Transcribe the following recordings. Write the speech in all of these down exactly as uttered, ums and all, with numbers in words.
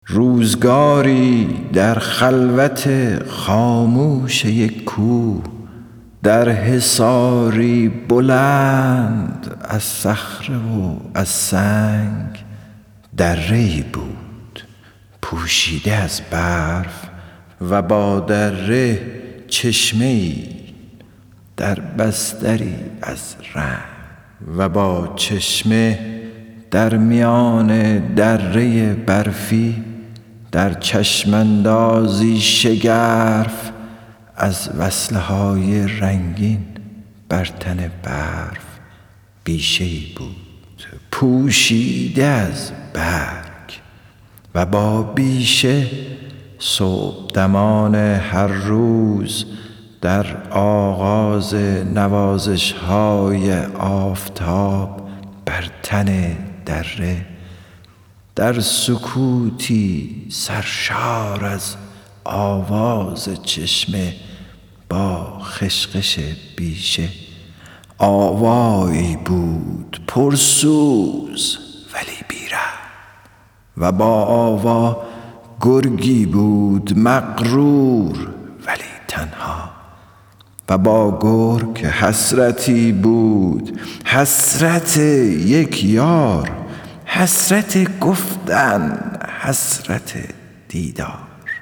روزگاری در خلوت خاموش یک کوه، در حصاری بلند از صخره و از سنگ، دره‌ای بود پوشیده از برف و با دره چشمه‌ای در بستری از رنگ، و با چشمه در میان دره برفی در چشماندازی شگرف از وصله های رنگین بر تن برف بیشه‌ای بود پوشیده از برگ، و با بیشه صبحدمان هر روز در آغاز نوازش های آفتاب بر تن دره، در سکوتی سرشار از آواز چشمه با خشخش بیشه، آوایی بود پرسوز ولی بی‌رحم، و با آوا گرگی بود مغرور ولی تنها، و با گرگ حسرتی بود، حسرت یک یار، حسرت گفتن، حسرت دیدار،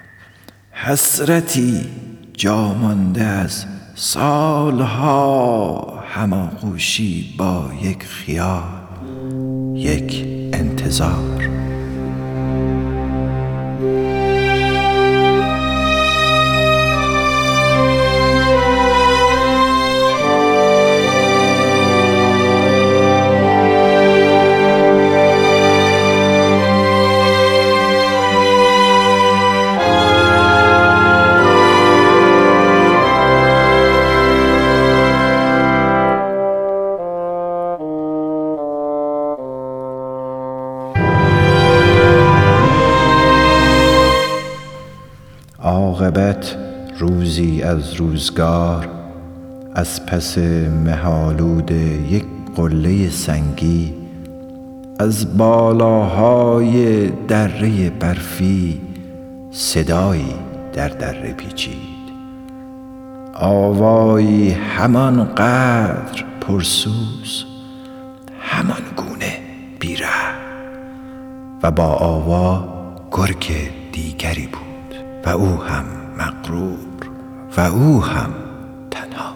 حسرتی جا مانده از سالها هماغوشی با یک خیال، یک انتظار. عاقبت روزی از روزگار، از پس مه‌آلود یک قله سنگی، از بالاهای دره برفی صدایی در دره پیچید، آوایی همان قدر پرسوز، همان گونه بی‌رحم، و با آوا گرگ دیگری بود، و او هم مغرور و او هم تنها.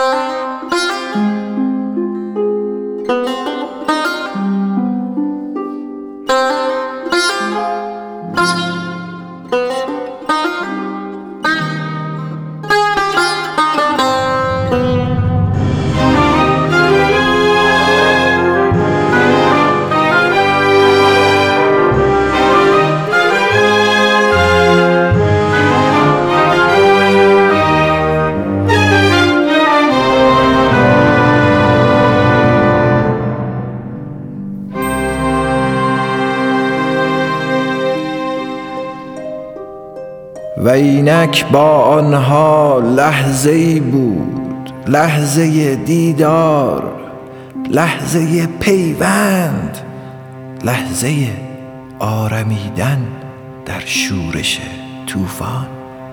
و اینک با آنها لحظه‌ای بود، لحظه دیدار، لحظه پیوند، لحظه آرمیدن در شورش طوفان،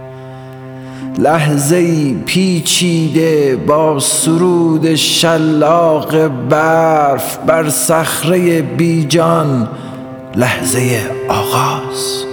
لحظه‌ای پیچیده با سرود شلاق برف بر صخره بیجان، لحظه آغاز.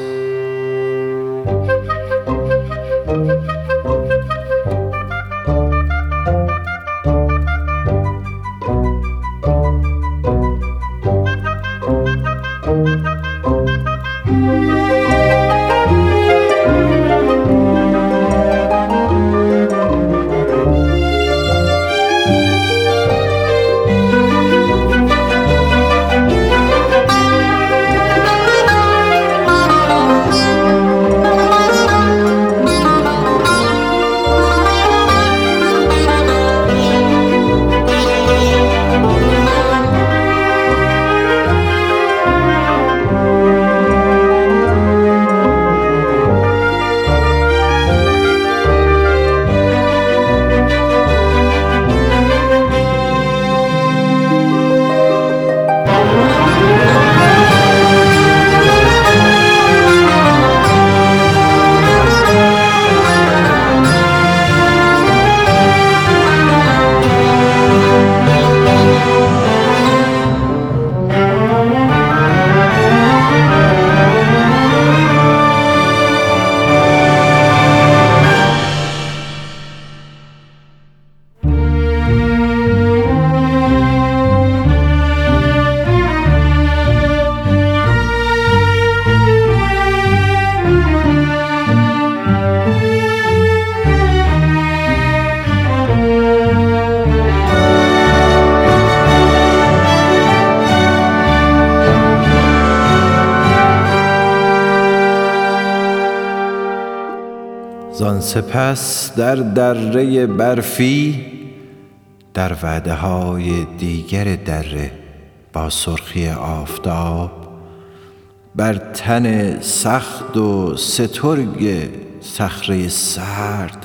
زان سپس در دره برفی در وعده های دیگر دره با سرخی آفتاب بر تن سخت و سترگ صخره سرد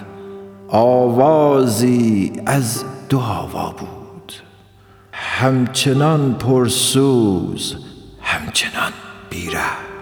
آوازی از دو آوا بود، همچنان پرسوز همچنان بیره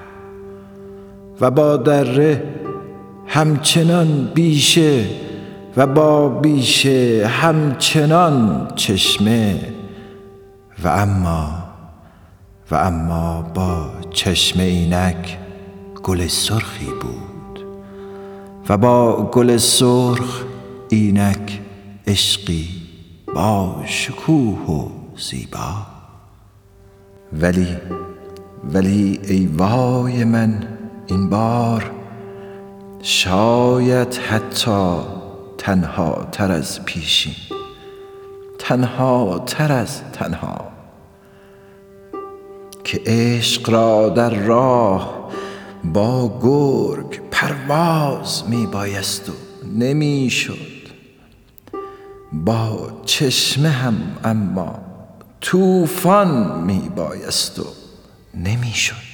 و با دره همچنان بیشه و با بیشه همچنان چشمه و اما و اما با چشم اینک گل سرخی بود و با گل سرخ اینک عشقی با شکوه و زیبا. ولی ولی ای وای من این بار شاید حتی تنها تر از پیشین، تنها تر از تنها، که عشق را در راه با گرگ پرواز می بایست و نمی شد، با چشمه هم اما طوفان می بایست و نمی شد.